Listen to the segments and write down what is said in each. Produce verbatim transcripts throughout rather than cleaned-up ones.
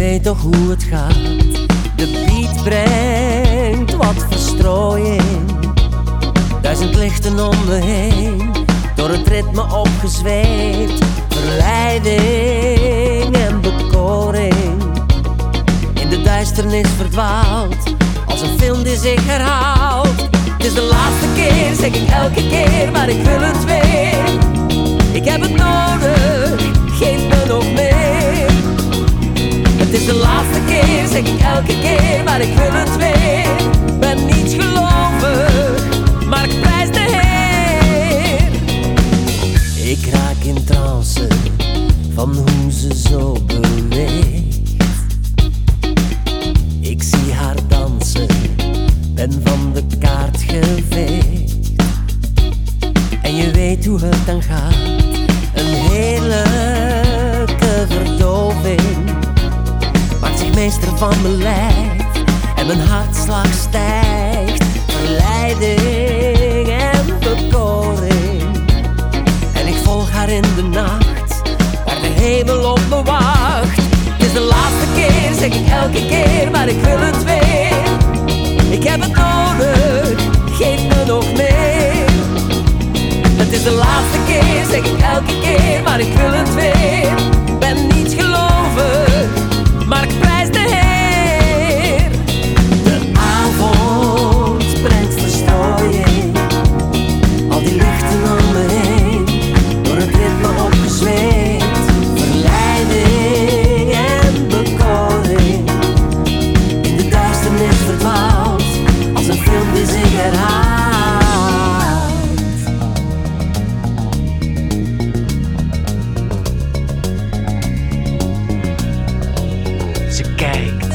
weet toch hoe het gaat. De beat brengt wat verstrooiing. Duizend lichten om me heen, door het ritme opgezweept. Verleiding en bekoring, in de duisternis verdwaald, als een film die zich herhaalt. Het is de laatste keer, zeg ik elke keer, maar ik wil het weer. Ik heb het nodig, geef me nog meer. Het is de laatste keer, zeg ik elke keer, maar ik wil het weer. Ben niet gelovig, maar ik prijs de Heer. Ik raak in trance van hoe ze zo beweegt. Ik zie haar dansen, ben van de kaart geveegd. En je weet hoe het dan gaat, een heerlijke verdoving maakt zich meester van mijn lijf en mijn hartslag stijgt. Verleiding en bekoring, en ik volg haar in de nacht, waar de hemel op me wacht. Het is de laatste keer, zeg ik elke keer, maar ik wil het weer. Ik heb het nodig, geef me nog meer. Het is de laatste keer, zeg ik elke keer, maar ik wil het weer. Ben niet gelovig, maar ik prijs de Heer. De avond brengt verstrooiing, al die lichten om me heen, door het ritme opgezweept. Verleiding en bekoring, in de duisternis verdwaald, als een film die zich herhaalt. Ze kijkt,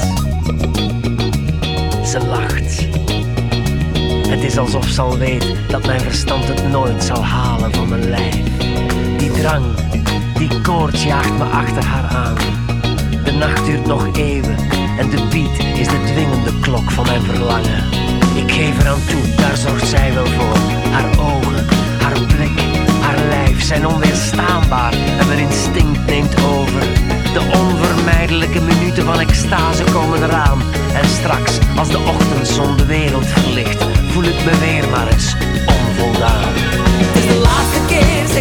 ze lacht. Het is alsof ze al weet dat mijn verstand het nooit zal halen van mijn lijf. Die drang, die koorts jaagt me achter haar aan. De nacht duurt nog eeuwen en de beat is de dwingende klok van mijn verlangen. Ik geef eraan toe, daar zorgt zij wel voor. Haar ogen, haar blik, haar lijf zijn onweerstaanbaar en mijn instinct neemt over. De onvermijdelijke minuten van extase komen eraan. En straks, als de ochtendzon de wereld verlicht, voel ik me weer maar eens onvoldaan. Het is de laatste keer,